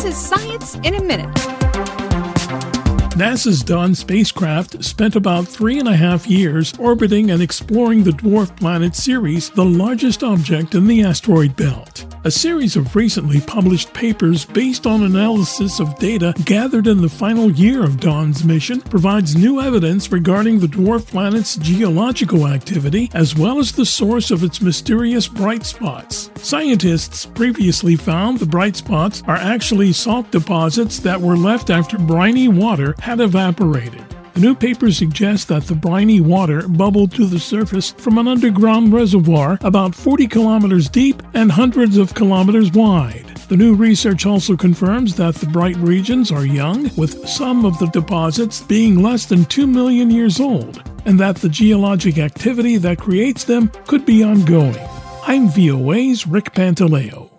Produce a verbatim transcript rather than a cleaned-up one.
to Science in a Minute. NASA's Dawn spacecraft spent about three and a half years orbiting and exploring the dwarf planet Ceres, the largest object in the asteroid belt. A series of recently published papers based on analysis of data gathered in the final year of Dawn's mission provides new evidence regarding the dwarf planet's geological activity as well as the source of its mysterious bright spots. Scientists previously found the bright spots are actually salt deposits that were left after briny water had evaporated. The new paper suggests that the briny water bubbled to the surface from an underground reservoir about forty kilometers deep and hundreds of kilometers wide. The new research also confirms that the bright regions are young, with some of the deposits being less than two million years old, and that the geologic activity that creates them could be ongoing. I'm V O A's Rick Pantaleo.